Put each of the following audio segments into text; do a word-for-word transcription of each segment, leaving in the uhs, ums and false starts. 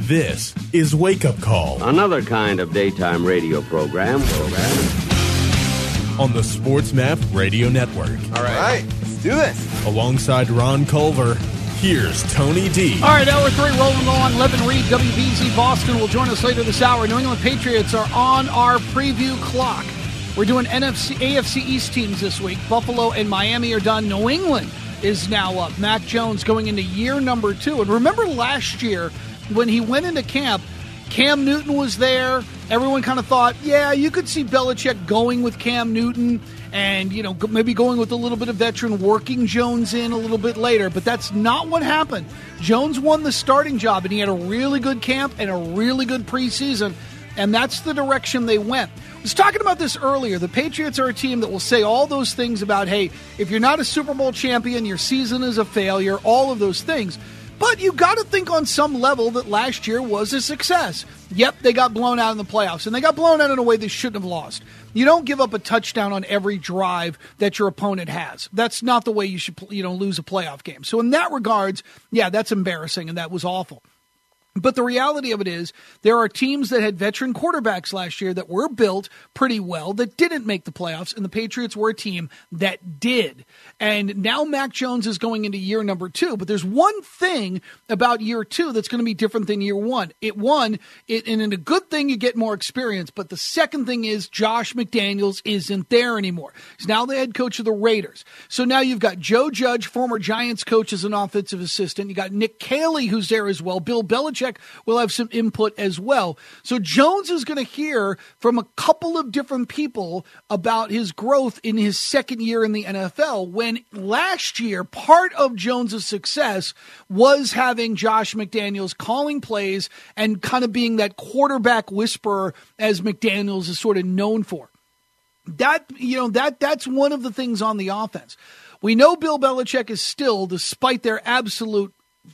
This is Wake Up Call. Another kind of daytime radio program. program. On the Sports Map Radio Network. All right. All right. Let's do this. Alongside Ron Culver, here's Tony D. All right, hour three rolling along. Levin Reed, W B Z Boston, will join us later this hour. New England Patriots are on our preview clock. We're doing N F C, A F C East teams this week. Buffalo and Miami are done. New England is now up. Mac Jones going into year number two. And remember last year when he went into camp, Cam Newton was there. Everyone kind of thought, yeah, you could see Belichick going with Cam Newton and, you know, maybe going with a little bit of veteran, working Jones in a little bit later. But that's not what happened. Jones won the starting job, and he had a really good camp and a really good preseason. And that's the direction they went. I was talking about this earlier. The Patriots are a team that will say all those things about, hey, if you're not a Super Bowl champion, your season is a failure, all of those things. But you got to think on some level that last year was a success. Yep, they got blown out in the playoffs, and they got blown out in a way they shouldn't have lost. You don't give up a touchdown on every drive that your opponent has. That's not the way you should, you know, lose a playoff game. So in that regards, yeah, that's embarrassing, and that was awful. But the reality of it is there are teams that had veteran quarterbacks last year that were built pretty well that didn't make the playoffs, and the Patriots were a team that did. And now Mac Jones is going into year number two, but there's one thing about year two that's going to be different than year one. It one, it, and in a good thing you get more experience, but the second thing is Josh McDaniels isn't there anymore. He's now the head coach of the Raiders. So now you've got Joe Judge, former Giants coach, as an offensive assistant. You got Nick Caley, who's there as well. Bill Belichick will have some input as well. So Jones is going to hear from a couple of different people about his growth in his second year in the N F L, when last year part of Jones's success was having Josh McDaniels calling plays and kind of being that quarterback whisperer, as McDaniels is sort of known for. That, you know, that that's one of the things on the offense. We know Bill Belichick is still, despite their absolute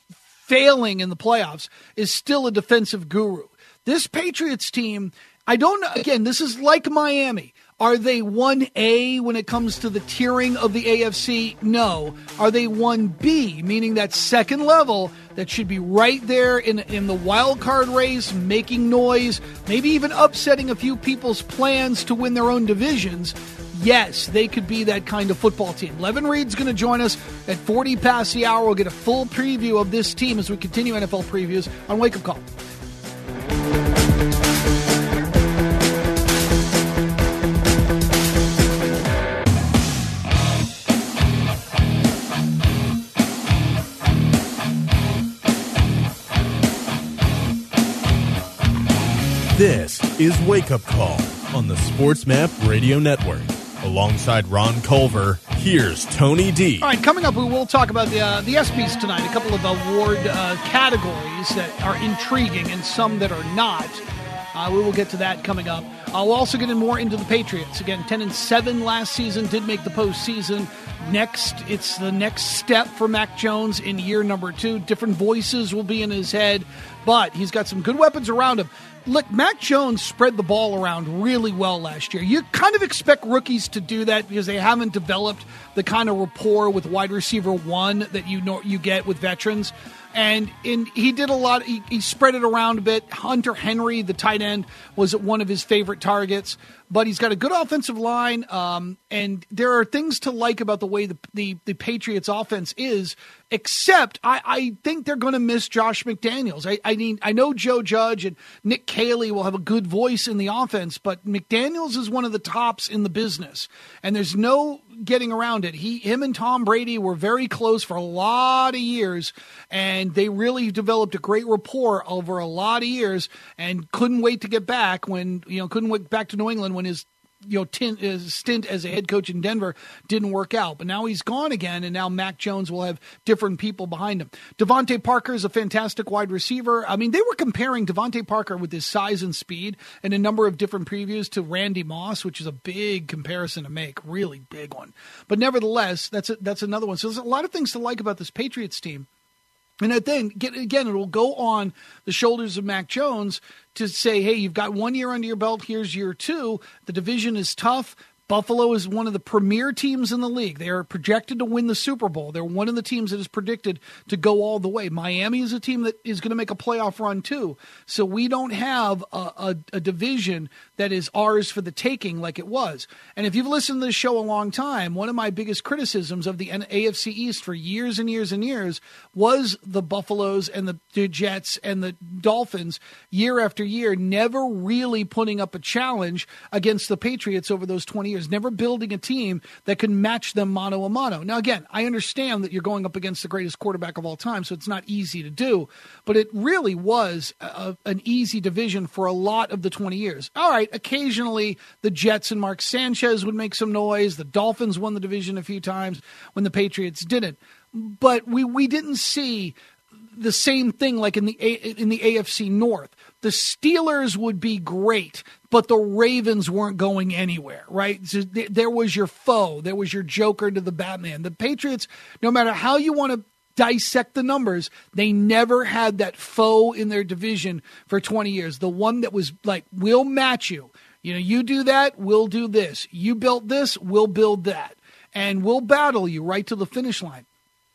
failing in the playoffs, is still a defensive guru. This Patriots team, I don't know, again, this is like Miami. Are they one A when it comes to the tiering of the A F C? No. Are they one B, meaning that second level that should be right there in, in the wild card race, making noise, maybe even upsetting a few people's plans to win their own divisions? Yes, they could be that kind of football team. Levin Reed's going to join us at forty past the hour. We'll get a full preview of this team as we continue N F L previews on Wake Up Call. This is Wake Up Call on the Sports Map Radio Network. Alongside Ron Culver, here's Tony D. All right, coming up, we will talk about the uh, the ESPYs tonight, a couple of award uh, categories that are intriguing and some that are not. Uh, we will get to that coming up. I'll also get in more into the Patriots. Again, ten and seven last season, did make the postseason. Next, it's the next step for Mac Jones in year number two. Different voices will be in his head, but he's got some good weapons around him. Look, Mac Jones spread the ball around really well last year. You kind of expect rookies to do that because they haven't developed the kind of rapport with wide receiver one that you know you get with veterans. And in, he did a lot. He, he spread it around a bit. Hunter Henry, the tight end, was one of his favorite targets. But he's got a good offensive line, um, and there are things to like about the way the the, the Patriots' offense is, except I, I think they're going to miss Josh McDaniels. I, I mean, I know Joe Judge and Nick Caley will have a good voice in the offense, but McDaniels is one of the tops in the business, and there's no getting around it. He, him and Tom Brady were very close for a lot of years, and they really developed a great rapport over a lot of years, and couldn't wait to get back when, you know, couldn't wait back to New England when his, you know, tin, his stint as a head coach in Denver didn't work out. But now he's gone again, and now Mac Jones will have different people behind him. Devontae Parker is a fantastic wide receiver. I mean, they were comparing Devontae Parker with his size and speed in a number of different previews to Randy Moss, which is a big comparison to make, really big one. But nevertheless, that's a, that's another one. So there's a lot of things to like about this Patriots team. And I think, again, it will go on the shoulders of Mac Jones to say, hey, you've got one year under your belt. Here's year two. The division is tough. Buffalo is one of the premier teams in the league. They are projected to win the Super Bowl. They're one of the teams that is predicted to go all the way. Miami is a team that is going to make a playoff run too. So we don't have a, a, a division that is ours for the taking like it was. And if you've listened to this show a long time, one of my biggest criticisms of the A F C East for years and years and years was the Buffaloes and the Jets and the Dolphins year after year never really putting up a challenge against the Patriots over those twenty years, never building a team that can match them mano a mano. Now, again, I understand that you're going up against the greatest quarterback of all time, so it's not easy to do, but it really was a, an easy division for a lot of the twenty years. All right, occasionally the Jets and Mark Sanchez would make some noise. The Dolphins won the division a few times when the Patriots didn't. But we, we didn't see the same thing like in the A, in the A F C North. The Steelers would be great, but the Ravens weren't going anywhere, right? So th- there was your foe. There was your Joker to the Batman. The Patriots, no matter how you want to dissect the numbers, they never had that foe in their division for twenty years. The one that was like, we'll match you. You know, you do that, we'll do this. You built this, we'll build that. And we'll battle you right to the finish line.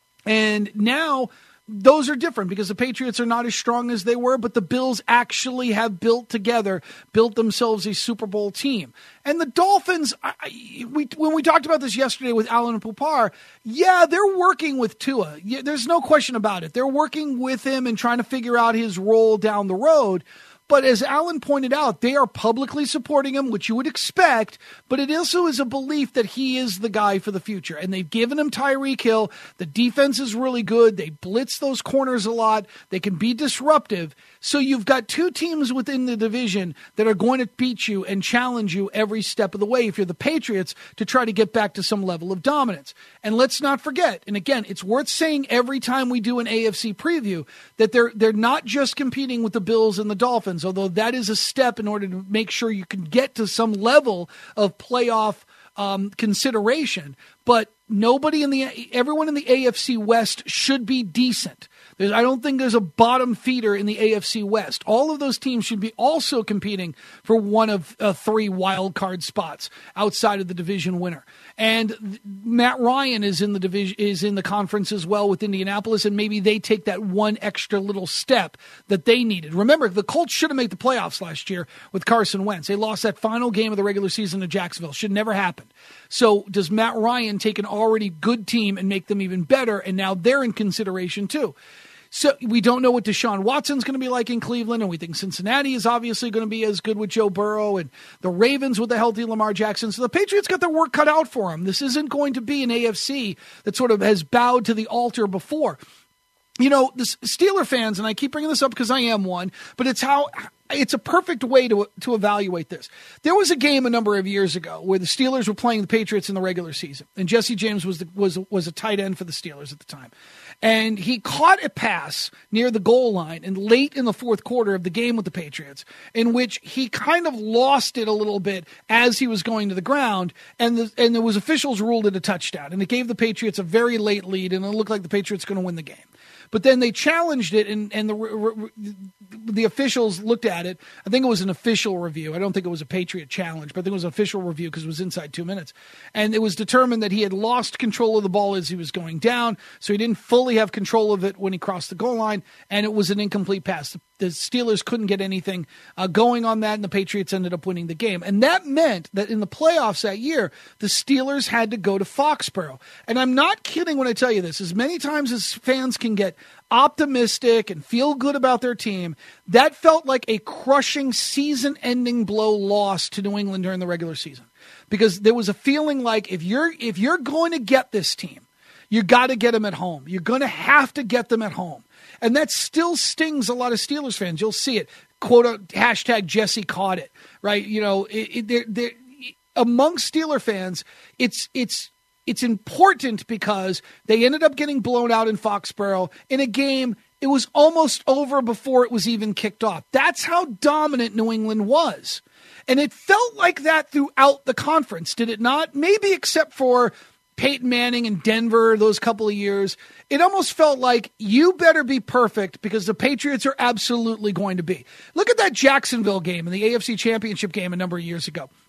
And now those are different because the Patriots are not as strong as they were, but the Bills actually have built together, built themselves a Super Bowl team. And the Dolphins, I, we, when we talked about this yesterday with Alan and Pupar, yeah, they're working with Tua. Yeah, there's no question about it. They're working with him and trying to figure out his role down the road. But as Alan pointed out, they are publicly supporting him, which you would expect, but it also is a belief that he is the guy for the future. And they've given him Tyreek Hill. The defense is really good. They blitz those corners a lot. They can be disruptive. So you've got two teams within the division that are going to beat you and challenge you every step of the way if you're the Patriots to try to get back to some level of dominance. And let's not forget, and again, it's worth saying every time we do an A F C preview, that they're they're not just competing with the Bills and the Dolphins, although that is a step in order to make sure you can get to some level of playoff um, consideration. But nobody in the everyone in the A F C West should be decent. There's, I don't think there's a bottom feeder in the A F C West. All of those teams should be also competing for one of uh, three wild card spots outside of the division winner. And th- Matt Ryan is in the division, is in the conference as well with Indianapolis, and maybe they take that one extra little step that they needed. Remember, the Colts should have made the playoffs last year with Carson Wentz. They lost that final game of the regular season to Jacksonville. Should never happen. So does Matt Ryan take an already good team and make them even better? And now they're in consideration too. So we don't know what Deshaun Watson's going to be like in Cleveland, and we think Cincinnati is obviously going to be as good with Joe Burrow, and the Ravens with the healthy Lamar Jackson. So the Patriots got their work cut out for them. This isn't going to be an A F C that sort of has bowed to the altar before. You know, the Steeler fans, and I keep bringing this up because I am one, but it's how it's a perfect way to to evaluate this. There was a game a number of years ago where the Steelers were playing the Patriots in the regular season, and Jesse James was the, was was a tight end for the Steelers at the time. And he caught a pass near the goal line and late in the fourth quarter of the game with the Patriots, in which he kind of lost it a little bit as he was going to the ground, and the and there was officials ruled it a touchdown, and it gave the Patriots a very late lead, and it looked like the Patriots were going to win the game. But then they challenged it, and, and the the officials looked at it. I think it was an official review. I don't think it was a Patriot challenge, but I think it was an official review because it was inside two minutes. And it was determined that he had lost control of the ball as he was going down, so he didn't fully have control of it when he crossed the goal line, and it was an incomplete pass. The, the Steelers couldn't get anything uh, going on that, and the Patriots ended up winning the game. And that meant that in the playoffs that year, the Steelers had to go to Foxborough. And I'm not kidding when I tell you this. As many times as fans can get optimistic and feel good about their team, that felt like a crushing season-ending blow loss to New England during the regular season. Because there was a feeling like if you're if you're going to get this team, you got to get them at home. You're going to have to get them at home. And that still stings a lot of Steelers fans. You'll see it. Quote, hashtag Jesse caught it, right? You know, it, it, they're, they're, among Steeler fans, it's it's It's important because they ended up getting blown out in Foxborough in a game. It was almost over before it was even kicked off. That's how dominant New England was. And it felt like that throughout the conference, did it not? Maybe except for Peyton Manning and Denver those couple of years. It almost felt like you better be perfect because the Patriots are absolutely going to be. Look at that Jacksonville game in the A F C Championship game a number of years ago.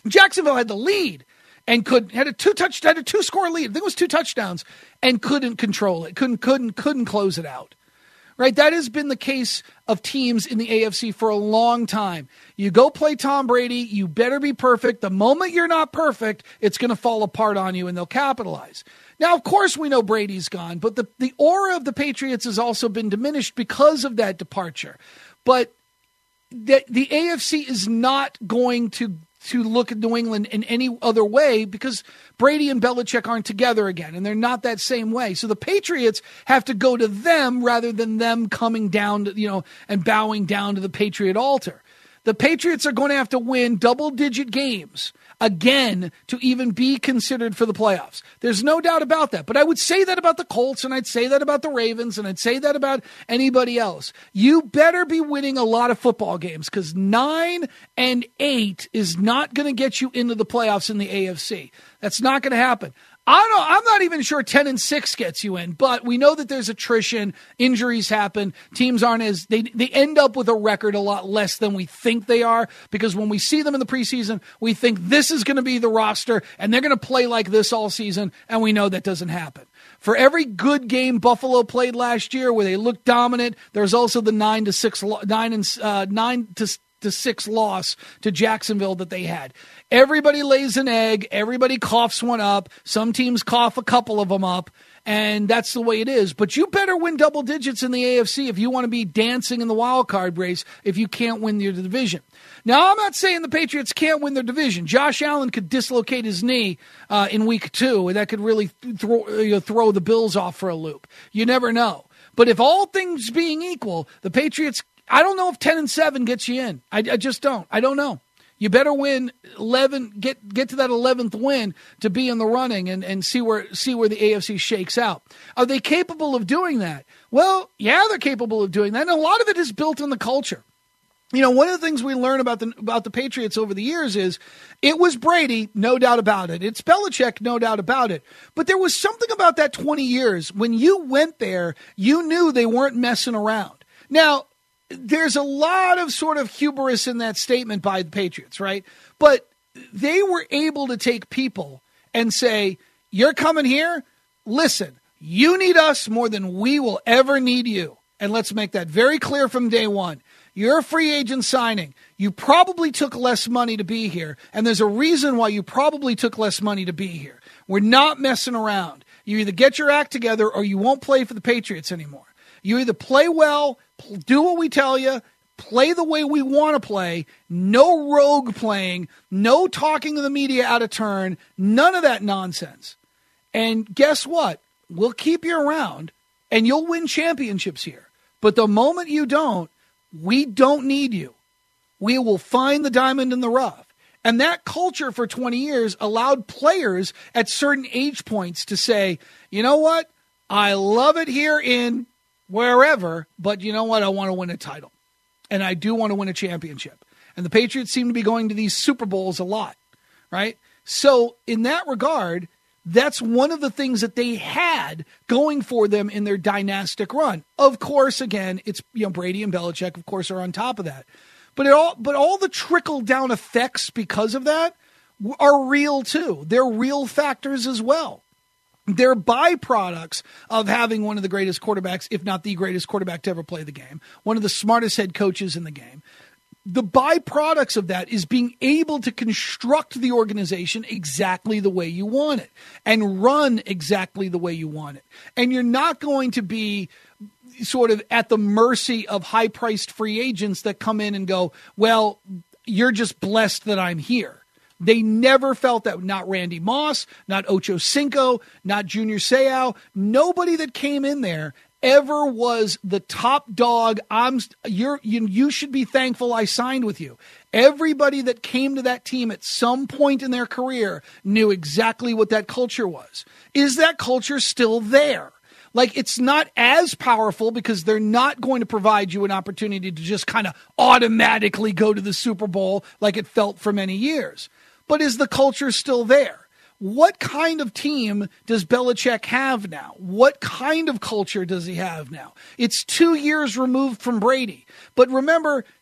Jacksonville had the lead and could had a two touch had a two score lead. I think it was two touchdowns and couldn't control it. Couldn't couldn't couldn't close it out. Right? That has been the case of teams in the A F C for a long time. You go play Tom Brady, you better be perfect. The moment you're not perfect, it's going to fall apart on you and they'll capitalize. Now, of course, we know Brady's gone, but the, the aura of the Patriots has also been diminished because of that departure. But the, the A F C is not going to to look at New England in any other way because Brady and Belichick aren't together again, and they're not that same way. So the Patriots have to go to them rather than them coming down to, you know, and bowing down to the Patriot altar. The Patriots are going to have to win double-digit games again to even be considered for the playoffs. There's no doubt about that. But I would say that about the Colts, and I'd say that about the Ravens, and I'd say that about anybody else. You better be winning a lot of football games because nine and eight is not going to get you into the playoffs in the A F C. That's not going to happen. I don't know, I'm not even sure ten and six gets you in, but we know that there's attrition, injuries happen, teams aren't as, they they end up with a record a lot less than we think they are, because when we see them in the preseason, we think this is going to be the roster, and they're going to play like this all season, and we know that doesn't happen. For every good game Buffalo played last year where they looked dominant, there's also the nine to six, nine and uh, nine to to six loss to Jacksonville that they had. Everybody lays an egg. Everybody coughs one up. Some teams cough a couple of them up, and that's the way it is. But you better win double digits in the A F C if you want to be dancing in the wild card race if you can't win your division. Now, I'm not saying the Patriots can't win their division. Josh Allen could dislocate his knee uh, in week two, and that could really throw, you know, throw the Bills off for a loop. You never know. But if all things being equal, the Patriots, I don't know if ten and seven gets you in. I, I just don't. I don't know. You better win eleven, get get to that eleventh win to be in the running and, and see where see where the A F C shakes out. Are they capable of doing that? Well, yeah, they're capable of doing that. And a lot of it is built in the culture. You know, one of the things we learn about the about the Patriots over the years is it was Brady, no doubt about it. It's Belichick, no doubt about it. But there was something about that twenty years. When you went there, you knew they weren't messing around. Now, there's a lot of sort of hubris in that statement by the Patriots, right? But they were able to take people and say, you're coming here? Listen, you need us more than we will ever need you. And let's make that very clear from day one. You're a free agent signing. You probably took less money to be here, and there's a reason why you probably took less money to be here. We're not messing around. You either get your act together or you won't play for the Patriots anymore. You either play well, do what we tell you, play the way we want to play, no rogue playing, no talking to the media out of turn, none of that nonsense. And guess what? We'll keep you around, and you'll win championships here. But the moment you don't, we don't need you. We will find the diamond in the rough. And that culture for twenty years allowed players at certain age points to say, you know what? I love it here in wherever, but you know what? I want to win a title. And I do want to win a championship. And the Patriots seem to be going to these Super Bowls a lot, right? So in that regard, that's one of the things that they had going for them in their dynastic run. Of course, again, it's, you know, Brady and Belichick, of course, are on top of that. But it all, but all the trickle-down effects because of that are real, too. They're real factors as well. They're byproducts of having one of the greatest quarterbacks, if not the greatest quarterback to ever play the game, one of the smartest head coaches in the game. The byproducts of that is being able to construct the organization exactly the way you want it and run exactly the way you want it. And you're not going to be sort of at the mercy of high-priced free agents that come in and go, well, you're just blessed that I'm here. They never felt that. Not Randy Moss, not Ocho Cinco, not Junior Seau. Nobody that came in there ever was the top dog. I'm you're you, you should be thankful I signed with you. Everybody that came to that team at some point in their career knew exactly what that culture was. Is that culture still there? Like, it's not as powerful because they're not going to provide you an opportunity to just kind of automatically go to the Super Bowl like it felt for many years. But is the culture still there? What kind of team does Belichick have now? What kind of culture does he have now? It's two years removed from Brady. But remember,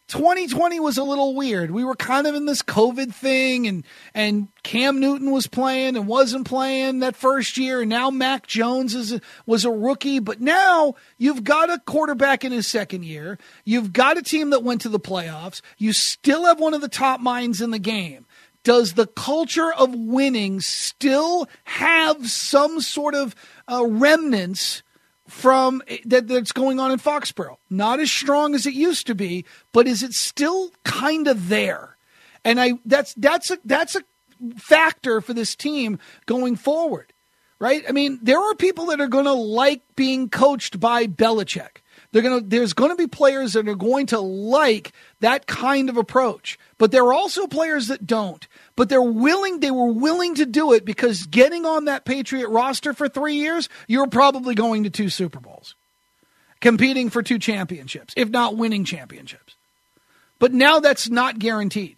twenty twenty was a little weird. We were kind of in this COVID thing, and and Cam Newton was playing and wasn't playing that first year, and now Mac Jones is a, was a rookie. But now you've got a quarterback in his second year. You've got a team that went to the playoffs. You still have one of the top minds in the game. Does the culture of winning still have some sort of uh, remnants from that that's going on in Foxborough? Not as strong as it used to be, but is it still kind of there? And I that's that's a that's a factor for this team going forward, right? I mean, there are people that are going to like being coached by Belichick. They're going to there's going to be players that are going to like that kind of approach, but there are also players that don't. But they're willing, they were willing to do it because getting on that Patriot roster for three years, you're probably going to two Super Bowls, competing for two championships, if not winning championships. But now that's not guaranteed.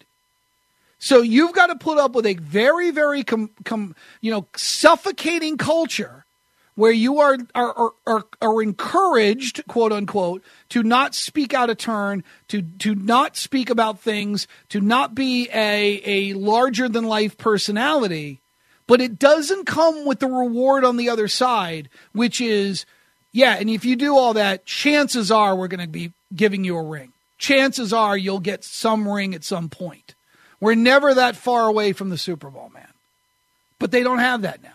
So you've got to put up with a very, very, com, com, you know, suffocating culture where you are, are are are encouraged, quote unquote, to not speak out of turn, to to not speak about things, to not be a a larger than life personality, but it doesn't come with the reward on the other side, which is, yeah, and if you do all that, chances are we're going to be giving you a ring. Chances are you'll get some ring at some point. We're never that far away from the Super Bowl, man. But they don't have that now.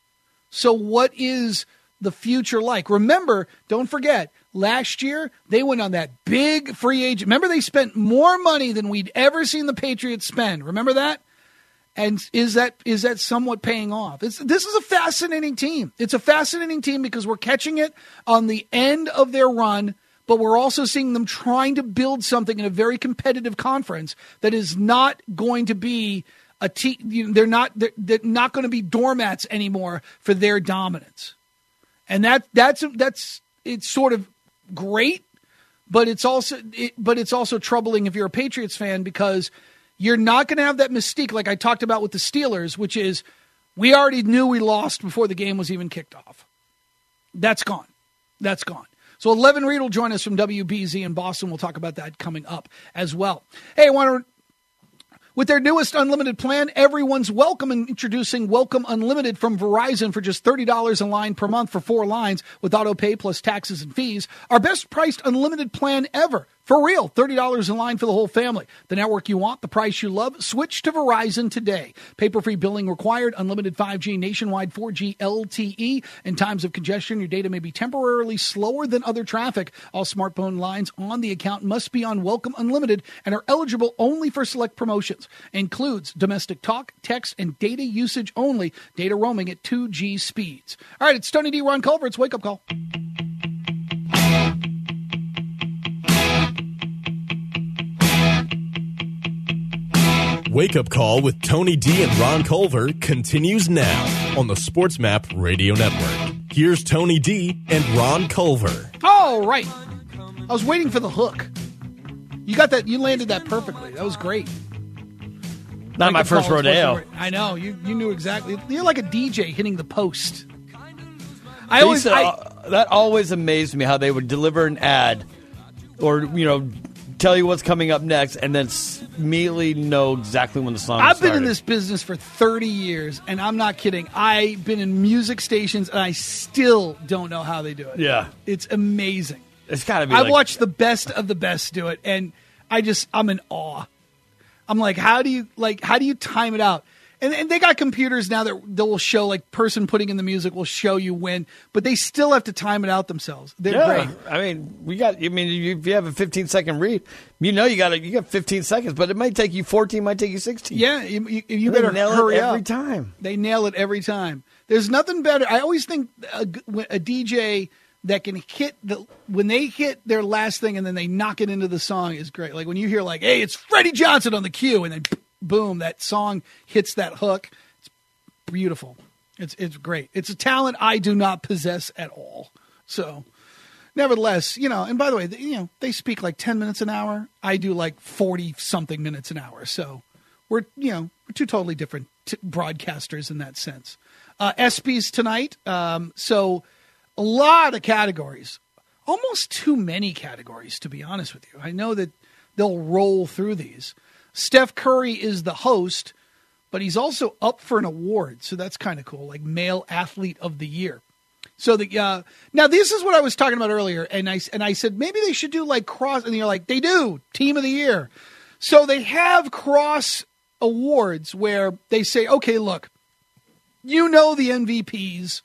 So what is the future like? Remember, don't forget, last year they went on that big free agent. Remember, they spent more money than we'd ever seen the Patriots spend. Remember that? And is that is that somewhat paying off? It's, this is a fascinating team. It's a fascinating team because we're catching it on the end of their run, but we're also seeing them trying to build something in a very competitive conference that is not going to be A te- you know, they're not they're, they're not going to be doormats anymore for their dominance, and that that's that's it's sort of great, but it's also it, but it's also troubling if you're a Patriots fan because you're not going to have that mystique like I talked about with the Steelers, which is we already knew we lost before the game was even kicked off. That's gone. That's gone. So Levin Reed will join us from W B Z in Boston. We'll talk about that coming up as well. Hey, I want to. With their newest unlimited plan, everyone's welcome, and introducing Welcome Unlimited from Verizon for just thirty dollars a line per month for four lines with auto pay plus taxes and fees. Our best priced unlimited plan ever. For real, thirty dollars a line for the whole family. The network you want, the price you love. Switch to Verizon today. Paper-free billing required. Unlimited five G nationwide four G L T E. In times of congestion, your data may be temporarily slower than other traffic. All smartphone lines on the account must be on Welcome Unlimited and are eligible only for select promotions. Includes domestic talk, text, and data usage only. Data roaming at two G speeds. All right, it's Tony D. Ron Culver's Wake Up Call. Wake Up Call with Tony D and Ron Culver continues now on the Sports Map Radio Network. Here's Tony D and Ron Culver. All right. I was waiting for the hook. You got that. You landed that perfectly. That was great. Not Wake my Up first Call rodeo. I know. You you knew exactly. You're like a D J hitting the post. I They always. used to- I, uh, that always amazed me how they would deliver an ad or, you know, tell you what's coming up next and then s- immediately know exactly when the song I've started. been in this business for thirty years, and I'm not kidding. I've been in music stations, and I still don't know how they do it. Yeah. It's amazing. It's got to be I've like, watched the best of the best do it, and I just, I'm in awe. I'm like, how do you, like, how do you time it out? And, and they got computers now that they will show, like, person putting in the music will show you when, but they still have to time it out themselves. They're yeah. great. I mean, we got. I mean, if you have a fifteen second read, you know you got you got fifteen seconds, but it might take you fourteen, might take you sixteen. Yeah, you, you, you They better nail hurry it every up. time. They nail it every time. There's nothing better. I always think a, a D J that can hit the when they hit their last thing and then they knock it into the song is great. Like when you hear like, "Hey, it's Freddie Johnson on the cue," and then boom, that song hits that hook. It's beautiful. It's it's great. It's a talent I do not possess at all. So, nevertheless, you know. And by the way, you know, they speak like ten minutes an hour. I do like forty something minutes an hour. So we're you know we're two totally different t- broadcasters in that sense. Uh, ESPYs tonight. Um, so a lot of categories, almost too many categories, to be honest with you. I know that they'll roll through these. Steph Curry is the host, but he's also up for an award, so that's kind of cool, like Male Athlete of the Year. So the uh, now this is what I was talking about earlier, and I and I said maybe they should do like cross, and you're like they do Team of the Year. So they have cross awards where they say, okay, look, you know the M V Ps,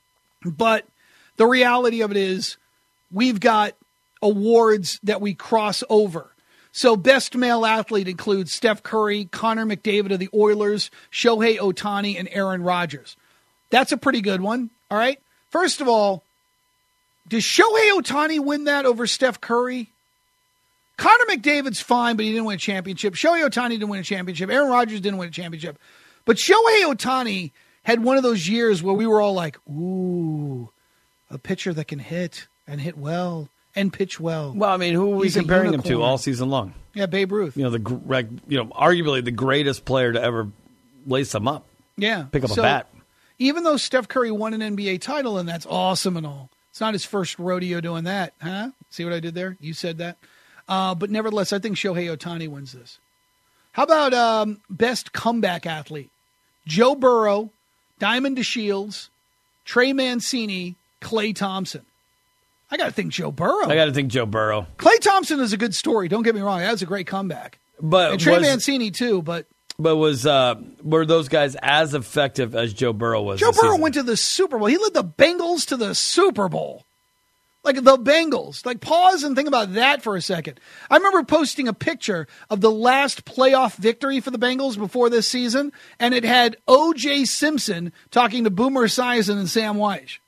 but the reality of it is we've got awards that we cross over. So best male athlete includes Steph Curry, Connor McDavid of the Oilers, Shohei Ohtani, and Aaron Rodgers. That's a pretty good one, all right? First of all, does Shohei Ohtani win that over Steph Curry? Connor McDavid's fine, but he didn't win a championship. Shohei Ohtani didn't win a championship. Aaron Rodgers didn't win a championship. But Shohei Ohtani had one of those years where we were all like, ooh, a pitcher that can hit and hit well and pitch well. Well, I mean, who are we He's a comparing him to unicorn. all season long? Yeah, Babe Ruth. You know, the gr- you know, arguably the greatest player to ever lace them up. Yeah. Pick up So, a bat. Even though Steph Curry won an N B A title, and that's awesome and all, it's not his first rodeo doing that, huh? See what I did there? You said that. Uh, but nevertheless, I think Shohei Ohtani wins this. How about um, best comeback athlete? Joe Burrow, Diamond DeShields, Trey Mancini, Klay Thompson. I got to think Joe Burrow. I got to think Joe Burrow. Klay Thompson is a good story. Don't get me wrong. That was a great comeback. But And Trey was, Mancini, too, but But was uh, were those guys as effective as Joe Burrow was? Joe this Burrow season? went to the Super Bowl. He led the Bengals to the Super Bowl. Like the Bengals. Like pause and think about that for a second. I remember posting a picture of the last playoff victory for the Bengals before this season, and it had O J Simpson talking to Boomer Esiason and Sam Weish.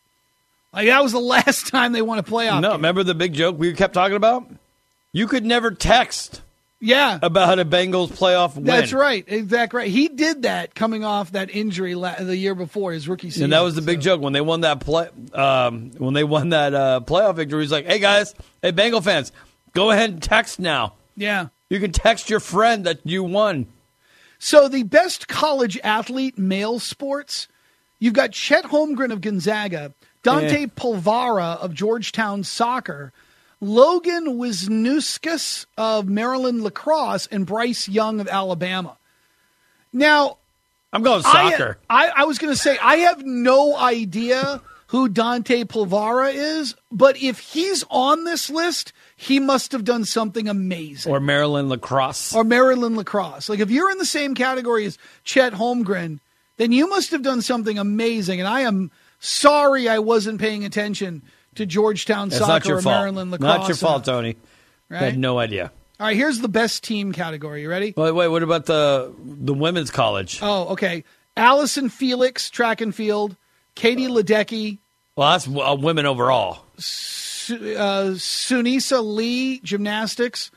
Like that was the last time they won a playoff No, game. remember the big joke we kept talking about? You could never text Yeah. about a Bengals playoff win. That's right. Exactly right. He did that coming off that injury la- the year before his rookie season. And that was the big so. joke when they won that play. Um, when they won that uh, playoff victory, he's like, "Hey guys, hey Bengal fans, go ahead and text now. Yeah. You can text your friend that you won." So the best college athlete, male sports, you've got Chet Holmgren of Gonzaga, Dante Eh. Polvara of Georgetown soccer, Logan Wisniewski of Maryland lacrosse, and Bryce Young of Alabama. Now, I'm going I, soccer. I, I was going to say, I have no idea who Dante Polvara is, but if he's on this list, he must have done something amazing. Or Maryland lacrosse. Or Maryland lacrosse. Like if you're in the same category as Chet Holmgren, then you must have done something amazing. And I am sorry I wasn't paying attention to Georgetown That's soccer not your or fault. Maryland lacrosse. Not your fault, Tony. Right? I had no idea. All right, here's the best team category. You ready? Wait, wait. What about the the women's college? Oh, okay. Allison Felix, track and field. Katie Ledecky. Well, that's uh, women overall. Su- uh, Sunisa Lee, gymnastics.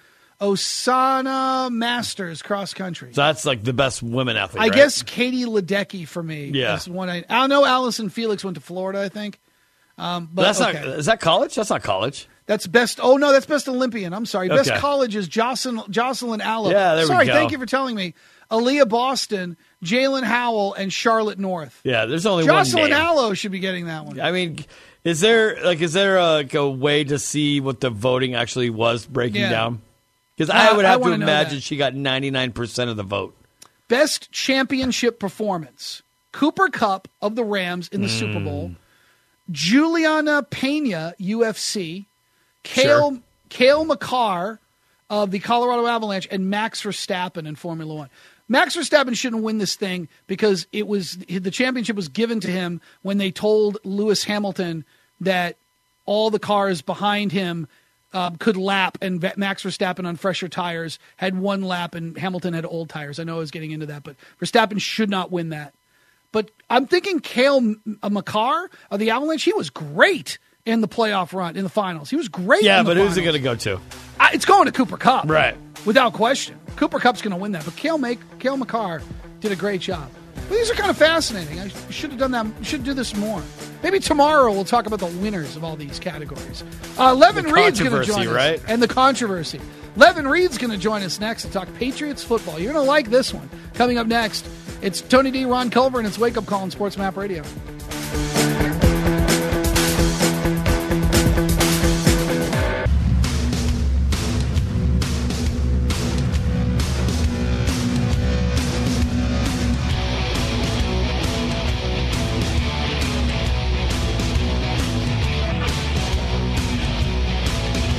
Osana Masters, cross country. So that's like the best women athlete. I right? guess Katie Ledecky for me. Yeah. Is one I, I know Allison Felix went to Florida, I think. Um, but But that's okay. not. Is that college? That's not college. That's best. Oh, no, that's best Olympian. I'm sorry. Best Okay. college is Jocelyn, Jocelyn Allen. Yeah, there we sorry, go. thank you for telling me. Aaliyah Boston, Jalen Howell, and Charlotte North. Yeah, there's only Jocelyn one name. Allen should be getting that one. I mean, is there like is there a, like a way to see what the voting actually was breaking Yeah. down? Because Uh, I would I have to wanna know imagine that. she got ninety-nine percent of the vote. Best championship performance. Cooper Kupp of the Rams in the Super Bowl. Juliana Pena, U F C. Cale, Sure. Cale Makar of the Colorado Avalanche, and Max Verstappen in Formula One. Max Verstappen shouldn't win this thing because it was the championship was given to him when they told Lewis Hamilton that all the cars behind him um, could lap, and Va- Max Verstappen on fresher tires had one lap, and Hamilton had old tires. I know I was getting into that, but Verstappen should not win that. But I'm thinking Cale M- uh, Makar of the Avalanche, he was great in the playoff run, in the finals. He was great Yeah, in the but who's it finals. going to go to? I, it's going to Cooper Kupp. Right. Without question. Cooper Kupp's going to win that. But Cale, Make, Cale Makar did a great job. But these are kind of fascinating. I should have done that. We should do this more. Maybe tomorrow we'll talk about the winners of all these categories. Uh, Levin The Reed's going to controversy, join us. right? And the controversy. Levin Reed's going to join us next to talk Patriots football. You're going to like this one. Coming up next, it's Tony D, Ron Culver, and it's Wake Up Call on Sports Map Radio.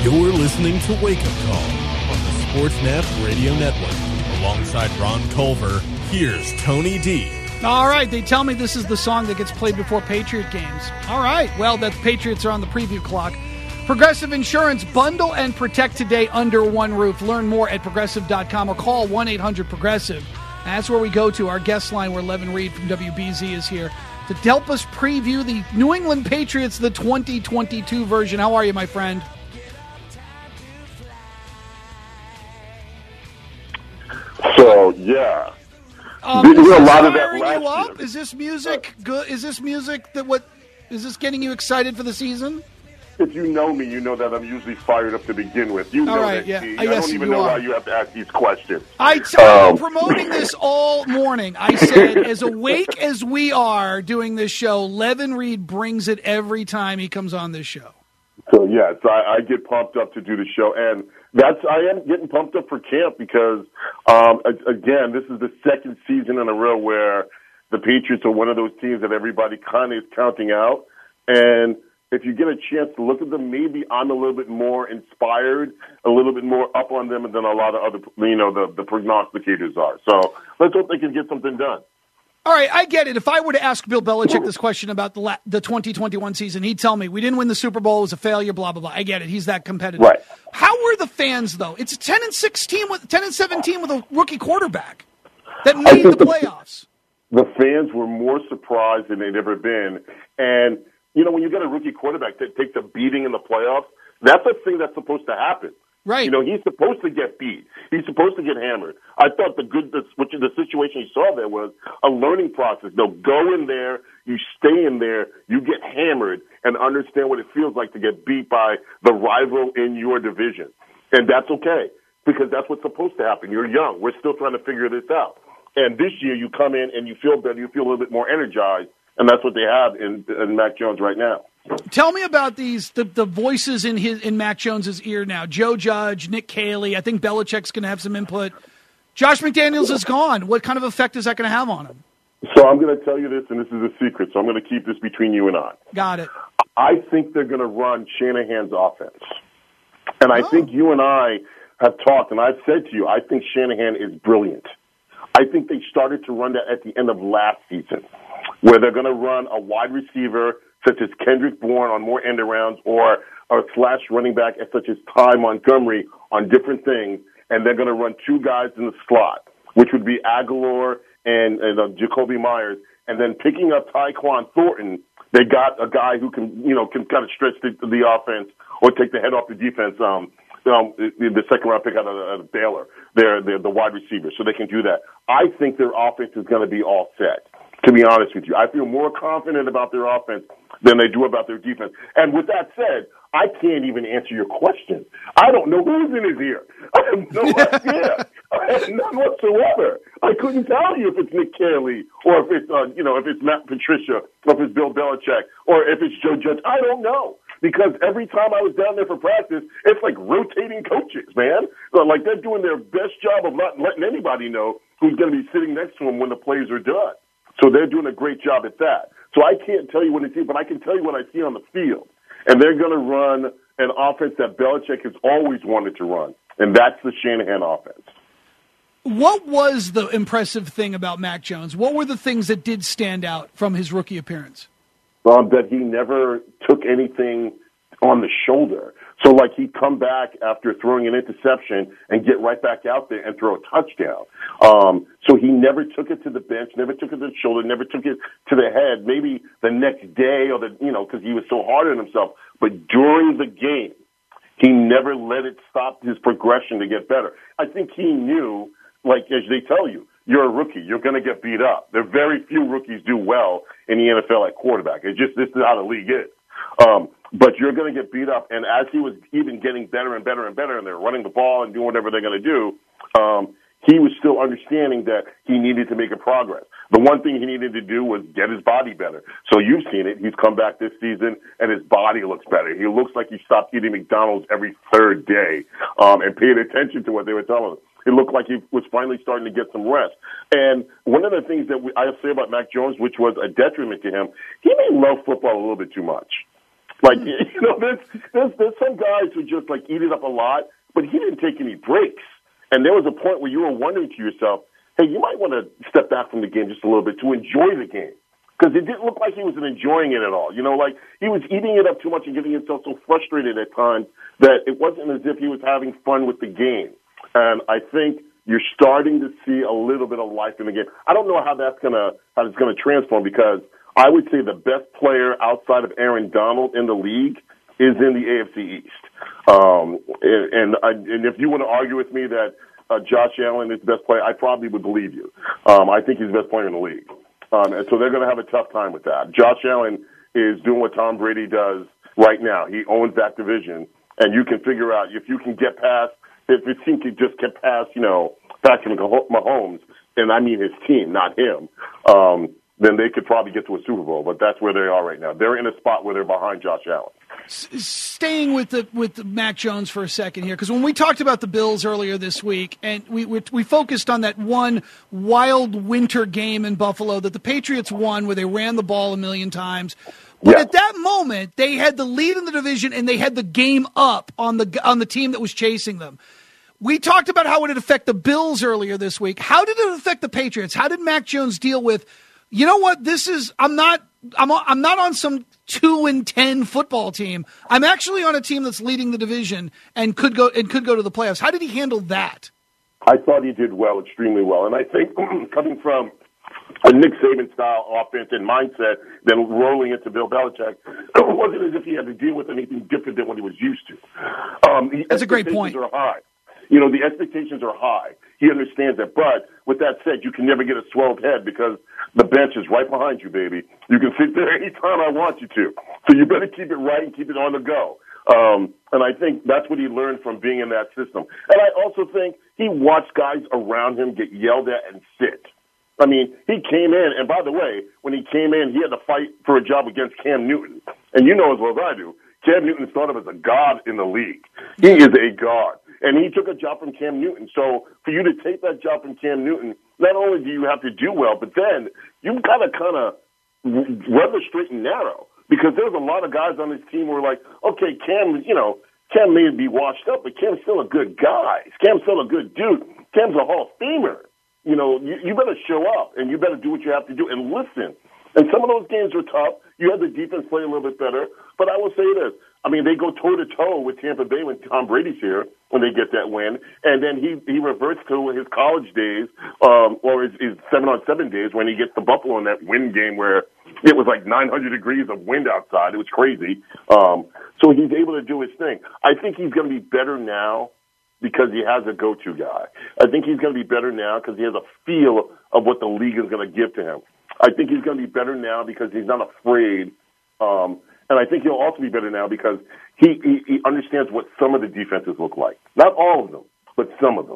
You're listening to Wake Up Call on the SportsMap Radio Network. Alongside Ron Culver, here's Tony D. All right, they tell me this is the song that gets played before Patriot games. All right, well, the Patriots are on the preview clock. Progressive Insurance, bundle and protect today under one roof. Learn more at progressive dot com or call one eight hundred progressive. That's where we go to our guest line where Levin Reed from W B Z is here to help us preview the New England Patriots, the twenty twenty-two version. How are you, my friend? So, yeah. Um, Did is you this a lot of that firing last you up? year? Is this music good? Is this music that what? Is this getting you excited for the season? If you know me, you know that I'm usually fired up to begin with. You All know right, that, yeah. T. I I guess don't even you know are. why you have to ask these questions. I t- I'm Um, promoting this all morning. I said, as awake as we are doing this show, Levin Reed brings it every time he comes on this show. So, yes, I, I get pumped up to do the show. And that's I am getting pumped up for camp because, um, a- again, this is the second season in a row where the Patriots are one of those teams that everybody kind of is counting out. And if you get a chance to look at them, maybe I'm a little bit more inspired, a little bit more up on them than a lot of other, you know, the, the prognosticators are. So let's hope they can get something done. All right, I get it. If I were to ask Bill Belichick this question about the la- the twenty twenty-one season, he'd tell me we didn't win the Super Bowl, it was a failure, blah blah blah. I get it. He's that competitive. Right. How were the fans though? It's a ten and sixteen with ten and seventeen with a rookie quarterback that made the think the- playoffs. The fans were more surprised than they'd ever been. And, you know, when you get a rookie quarterback that takes a beating in the playoffs, that's a thing that's supposed to happen. Right. You know, he's supposed to get beat. He's supposed to get hammered. I thought the good, the, which the situation you saw there was a learning process. They'll go in there, you stay in there, you get hammered, and understand what it feels like to get beat by the rival in your division. And that's okay, because that's what's supposed to happen. You're young. We're still trying to figure this out. And this year you come in and you feel better, you feel a little bit more energized, and that's what they have in, in Mac Jones right now. Tell me about these the, the voices in his in Mac Jones's ear now. Joe Judge, Nick Caley. I think Belichick's going to have some input. Josh McDaniels is gone. What kind of effect is that going to have on him? So I'm going to tell you this, and this is a secret, so I'm going to keep this between you and I. Got it. I think they're going to run Shanahan's offense. And I Oh. think you and I have talked, and I've said to you, I think Shanahan is brilliant. I think they started to run that at the end of last season, where they're going to run a wide receiver such as Kendrick Bourne on more end-arounds or a slash running back such as Ty Montgomery on different things, and they're going to run two guys in the slot, which would be Aguilar and, and uh, Jacoby Myers, and then picking up Tyquan Thornton, they got a guy who can, you know, can kind of stretch the, the offense or take the head off the defense. Um, um, the, the second round pick out of, out of Baylor, they're, they're the wide receiver, so they can do that. I think their offense is going to be all set. To be honest with you, I feel more confident about their offense than they do about their defense. And with that said, I can't even answer your question. I don't know who's in his ear. I have no idea. I have none whatsoever. I couldn't tell you if it's Nick Caley or if it's uh, you know if it's Matt Patricia or if it's Bill Belichick or if it's Joe Judge. I don't know. Because every time I was down there for practice, it's like rotating coaches, man. So like they're doing their best job of not letting anybody know who's going to be sitting next to them when the plays are done. So they're doing a great job at that. So I can't tell you what I see, but I can tell you what I see on the field. And they're going to run an offense that Belichick has always wanted to run, and that's the Shanahan offense. What was the impressive thing about Mac Jones? What were the things that did stand out from his rookie appearance? Um, that he never took anything on the shoulder. So, like, he'd come back after throwing an interception and get right back out there and throw a touchdown. Um, so he never took it to the bench, never took it to the shoulder, never took it to the head. Maybe the next day or the, you know, because he was so hard on himself. But during the game, he never let it stop his progression to get better. I think he knew, like, as they tell you, you're a rookie. You're going to get beat up. There are very few rookies do well in the N F L at quarterback. It's just, this is how the league is. Um, but you're going to get beat up. And as he was even getting better and better and better, and they're running the ball and doing whatever they're going to do, um, he was still understanding that he needed to make a progress. The one thing he needed to do was get his body better. So you've seen it. He's come back this season, and his body looks better. He looks like he stopped eating McDonald's every third day um, and paid attention to what they were telling him. It looked like he was finally starting to get some rest. And one of the things that we, I say about Mac Jones, which was a detriment to him, he may love football a little bit too much. Like, you know, there's, there's, there's some guys who just, like, eat it up a lot, but he didn't take any breaks. And there was a point where you were wondering to yourself, hey, you might want to step back from the game just a little bit to enjoy the game. Because it didn't look like he was enjoying it at all. You know, like, he was eating it up too much and getting himself so frustrated at times that it wasn't as if he was having fun with the game. And I think you're starting to see a little bit of life in the game. I don't know how that's gonna how it's gonna transform, because I would say the best player outside of Aaron Donald in the league is in the A F C East. Um, and and, I, and if you want to argue with me that uh, Josh Allen is the best player, I probably would believe you. Um, I think he's the best player in the league. Um, and so they're going to have a tough time with that. Josh Allen is doing what Tom Brady does right now. He owns that division, and you can figure out if you can get past, if his team can just get past, you know, Patrick Mahomes, and I mean his team, not him, um, then they could probably get to a Super Bowl. But that's where they are right now. They're in a spot where they're behind Josh Allen. Staying with the with Mac Jones for a second here, because when we talked about the Bills earlier this week, and we, we we focused on that one wild winter game in Buffalo that the Patriots won, where they ran the ball a million times. But yeah. at that moment, they had the lead in the division, and they had the game up on the on the team that was chasing them. We talked about how it would affect the Bills earlier this week. How did it affect the Patriots? How did Mac Jones deal with, you know what, this is, I'm not, I'm, I'm not on some two and ten football team. I'm actually on a team that's leading the division and could go, and could go to the playoffs. How did he handle that? I thought he did well, extremely well. And I think coming from a Nick Saban-style offense and mindset, then rolling into Bill Belichick, it wasn't as if he had to deal with anything different than what he was used to. Um, That's a great point. Are high. You know, the expectations are high. He understands that. But with that said, you can never get a swelled head because the bench is right behind you, baby. You can sit there anytime I want you to. So you better keep it right and keep it on the go. Um, and I think that's what he learned from being in that system. And I also think he watched guys around him get yelled at and sit. I mean, he came in, and by the way, when he came in, he had to fight for a job against Cam Newton. And you know as well as I do, Cam Newton is thought of as a god in the league. He is a god. And he took a job from Cam Newton. So for you to take that job from Cam Newton, not only do you have to do well, but then you've got to kind of run the straight and narrow. Because there's a lot of guys on this team who are like, okay, Cam, you know, Cam may be washed up, but Cam's still a good guy. Cam's still a good dude. Cam's a Hall of Famer. You know, you, you better show up, and you better do what you have to do and listen. And some of those games are tough. You had the defense play a little bit better. But I will say this. I mean, they go toe-to-toe with Tampa Bay when Tom Brady's here, when they get that win. And then he, he reverts to his college days, um, or his, his seven-on-seven days when he gets to Buffalo in that wind game where it was like nine hundred degrees of wind outside. It was crazy. Um, so he's able to do his thing. I think he's going to be better now because he has a go-to guy. I think he's going to be better now because he has a feel of what the league is going to give to him. I think he's going to be better now because he's not afraid. Um, and I think he'll also be better now because he, he, he understands what some of the defenses look like. Not all of them, but some of them.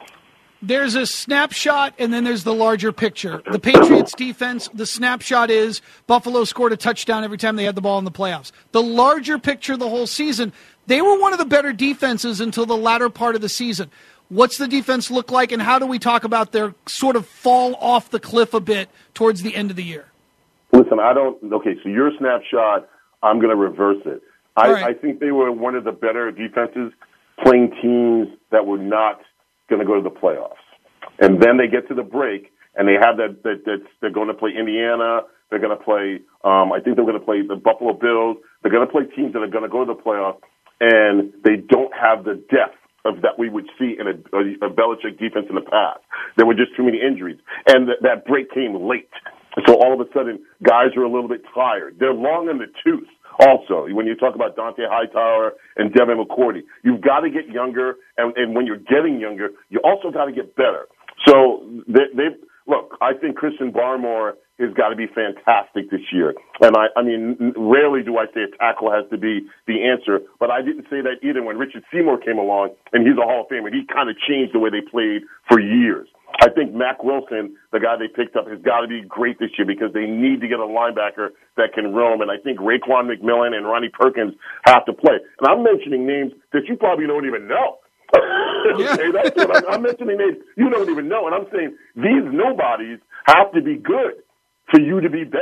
There's a snapshot, and then there's the larger picture. The Patriots' defense, the snapshot is Buffalo scored a touchdown every time they had the ball in the playoffs. The larger picture the whole season, they were one of the better defenses until the latter part of the season. What's the defense look like, and how do we talk about their sort of fall off the cliff a bit towards the end of the year? Listen, I don't – okay, so your snapshot, I'm going to reverse it. I, right. I think they were one of the better defenses playing teams that were not going to go to the playoffs. And then they get to the break, and they have that, that, that they're going to play Indiana. They're going to play um, – I think they're going to play the Buffalo Bills. They're going to play teams that are going to go to the playoffs, and they don't have the depth of that we would see in a, a, a Belichick defense in the past. There were just too many injuries. And th- that break came late. So all of a sudden, guys are a little bit tired. They're long in the tooth also. When you talk about Dante Hightower and Devin McCourty, you've got to get younger, and, and when you're getting younger, you also got to get better. So they, they've look, I think Christian Barmore has got to be fantastic this year. And I, I mean, rarely do I say a tackle has to be the answer, but I didn't say that either when Richard Seymour came along, and he's a Hall of Famer. He kind of changed the way they played for years. I think Mack Wilson, the guy they picked up, has got to be great this year because they need to get a linebacker that can roam. And I think Raekwon McMillan and Ronnie Perkins have to play. And I'm mentioning names that you probably don't even know. Yeah. Okay, that's what I'm, I'm mentioning names you don't even know. And I'm saying these nobodies have to be good for you to be better.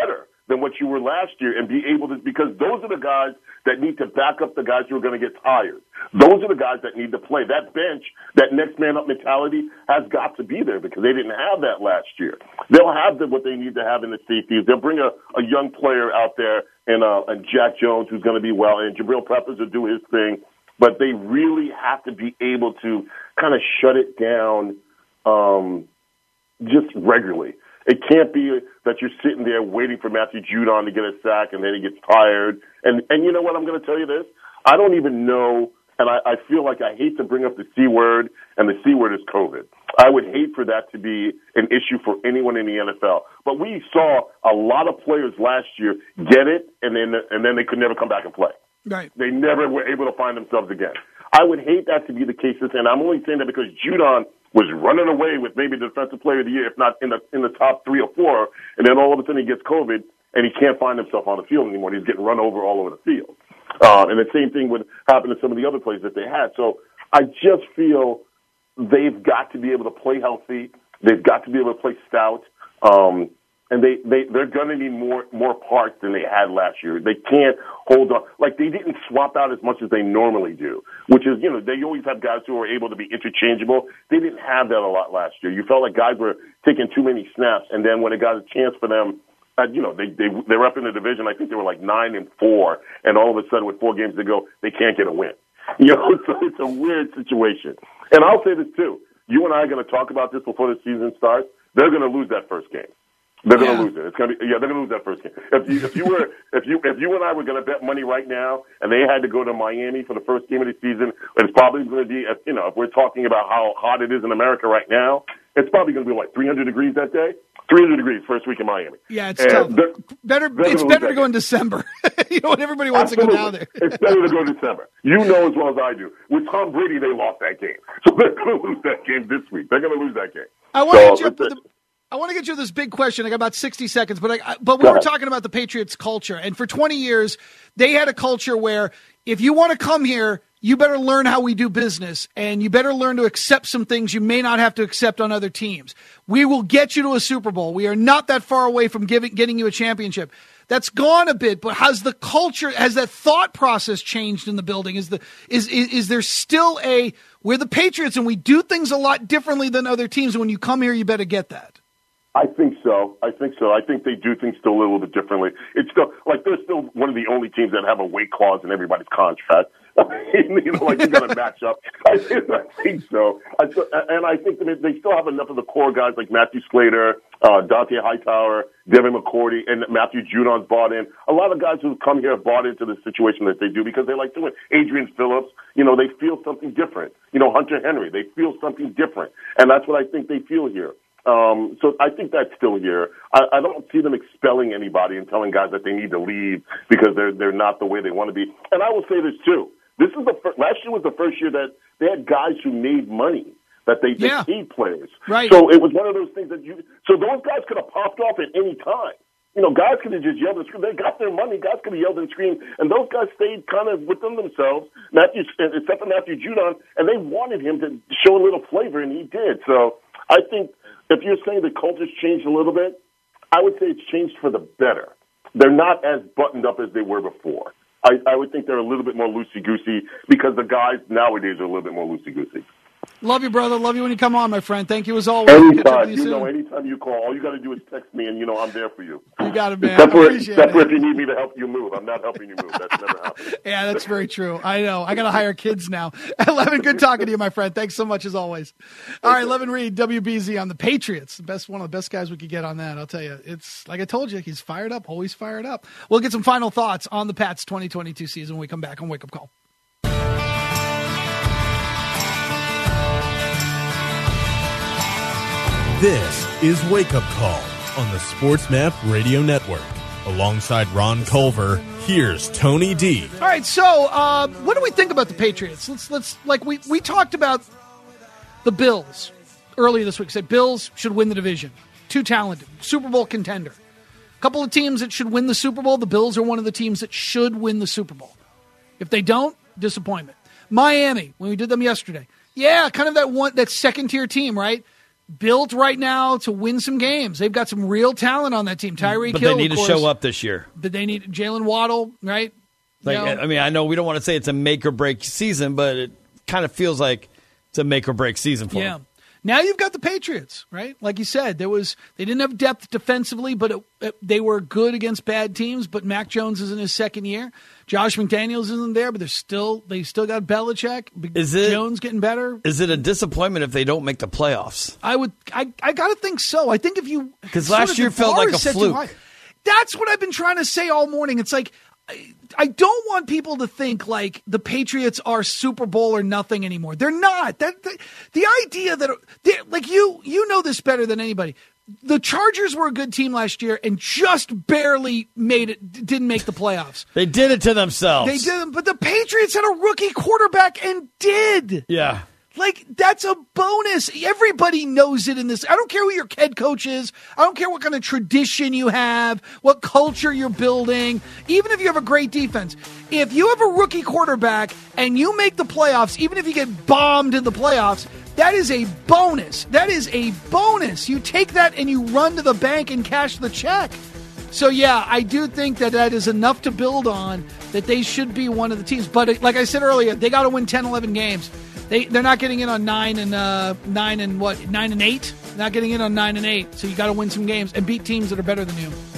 than what you were last year and be able to, because those are the guys that need to back up the guys who are going to get tired. Those are the guys that need to play. That bench, that next man up mentality has got to be there because they didn't have that last year. They'll have the, what they need to have in the safeties. They'll bring a, a young player out there and, uh, and Jack Jones who's going to be well, and Jabril Peppers will do his thing. But they really have to be able to kind of shut it down um, just regularly. It can't be that you're sitting there waiting for Matthew Judon to get a sack and then he gets tired. And and you know what? I'm going to tell you this. I don't even know, and I, I feel like I hate to bring up the C word, and the C word is COVID. I would hate for that to be an issue for anyone in the N F L. But we saw a lot of players last year get it, and then and then they could never come back and play. Right. They never were able to find themselves again. I would hate that to be the case, and I'm only saying that because Judon was running away with maybe the defensive player of the year, if not in the in the top three or four, and then all of a sudden he gets COVID and he can't find himself on the field anymore. He's getting run over all over the field. Uh, and the same thing would happen to some of the other plays that they had. So I just feel they've got to be able to play healthy. They've got to be able to play stout. Um, and they, they, they're going to need more more parts than they had last year. They can't hold on. Like, they didn't swap out as much as they normally do, which is, you know, they always have guys who are able to be interchangeable. They didn't have that a lot last year. You felt like guys were taking too many snaps, and then when it got a chance for them, uh, you know, they, they, they were up in the division. I think they were like nine and four, and all of a sudden with four games to go, they can't get a win. You know, so it's a weird situation. And I'll say this, too. You and I are going to talk about this before the season starts. They're going to lose that first game. They're going to yeah. lose it. It's going to be, yeah, they're going to lose that first game. If you, if you were, if you, if you and I were going to bet money right now, and they had to go to Miami for the first game of the season, it's probably going to be, if, you know, if we're talking about how hot it is in America right now, it's probably going to be like three hundred degrees that day. three hundred degrees first week in Miami. Yeah, it's and tough. They're, better. They're it's better to go in December. You know, when everybody wants Absolutely. to go down there. It's better to go in December. You know as well as I do. With Tom Brady, they lost that game, so they're going to lose that game this week. They're going to lose that game. I want so, to get you. I want to get you this big question. I got about sixty seconds, but I, but we were talking about the Patriots culture, and for twenty years they had a culture where if you want to come here, you better learn how we do business, and you better learn to accept some things you may not have to accept on other teams. We will get you to a Super Bowl. We are not that far away from giving, getting you a championship. That's gone a bit, but has the culture, has that thought process changed in the building? Is the is is, is there still a we're the Patriots and we do things a lot differently than other teams? And when you come here, you better get that. I think so. I think so. I think they do things still a little bit differently. It's still like they're still one of the only teams that have a weight clause in everybody's contract. You know, like you got to match up. I, I think so. I, and I think that they still have enough of the core guys like Matthew Slater, uh, Dante Hightower, Devin McCourty, and Matthew Judon's bought in. A lot of guys who come here have bought into the situation that they do because they like doing. Adrian Phillips, you know, they feel something different. You know, Hunter Henry, they feel something different, and that's what I think they feel here. Um, so I think that's still here. I, I don't see them expelling anybody and telling guys that they need to leave because they're they're not the way they want to be. And I will say this too. This is the fir- last year was the first year that they had guys who made money, that they, yeah. they paid players. Right. So it was one of those things that you. So those guys could have popped off at any time. You know, guys could have just yelled and screamed. They got their money. Guys could have yelled and screamed, and those guys stayed kind of within themselves. Matthew, except for Matthew Judon, and they wanted him to show a little flavor, and he did. So I think. If you're saying the culture's changed a little bit, I would say it's changed for the better. They're not as buttoned up as they were before. I, I would think they're a little bit more loosey-goosey because the guys nowadays are a little bit more loosey-goosey. Love you, brother. Love you when you come on, my friend. Thank you as always. Anytime. You, you know, anytime you call, all you got to do is text me, and, you know, I'm there for you. You got it, man. Except for, except except for if you need me to help you move. I'm not helping you move. That's never happened. Yeah, that's very true. I know. I got to hire kids now. Levin, good talking to you, my friend. Thanks so much as always. All right, Levin Reed, W B Z on the Patriots. The best, one of the best guys we could get on that, I'll tell you. It's, like I told you, he's fired up, always fired up. We'll get some final thoughts on the Pats twenty twenty-two season when we come back on Wake Up Call. This is Wake Up Call on the SportsMap Radio Network. Alongside Ron Culver, here's Tony D. All right, so uh, what do we think about the Patriots? Let's let's like we we talked about the Bills earlier this week. Said Bills should win the division. Too talented, Super Bowl contender. A couple of teams that should win the Super Bowl. The Bills are one of the teams that should win the Super Bowl. If they don't, disappointment. Miami, when we did them yesterday, yeah, kind of that one that second tier team, right? built right now to win some games. They've got some real talent on that team. Tyreek but Hill, they need of to course, show up this year. But they need Jalen Waddle, right? Like, you know? I mean, I know we don't want to say it's a make or break season, but it kind of feels like it's a make or break season for yeah. them. Now you've got the Patriots, right? Like you said, there was they didn't have depth defensively, but it, it, they were good against bad teams. But Mac Jones is in his second year. Josh McDaniels isn't there, but they're still they still got Belichick. Is it Jones getting better? Is it a disappointment if they don't make the playoffs? I would. I I gotta think so. I think if you because last year felt like a fluke. That's what I've been trying to say all morning. It's like. I, I don't want people to think like the Patriots are Super Bowl or nothing anymore. They're not. That the, the idea that like you you know this better than anybody. The Chargers were a good team last year and just barely made it. Didn't make the playoffs. They did it to themselves. They did, but the Patriots had a rookie quarterback and did. Yeah. Like, that's a bonus. Everybody knows it in this. I don't care who your head coach is. I don't care what kind of tradition you have, what culture you're building, even if you have a great defense. If you have a rookie quarterback and you make the playoffs, even if you get bombed in the playoffs, that is a bonus. That is a bonus. You take that and you run to the bank and cash the check. So, yeah, I do think that that is enough to build on, that they should be one of the teams. But like I said earlier, they got to win ten, eleven games. They they're not getting in on nine and uh, nine and what nine and eight. Not getting in on nine and eight. So you got to win some games and beat teams that are better than you.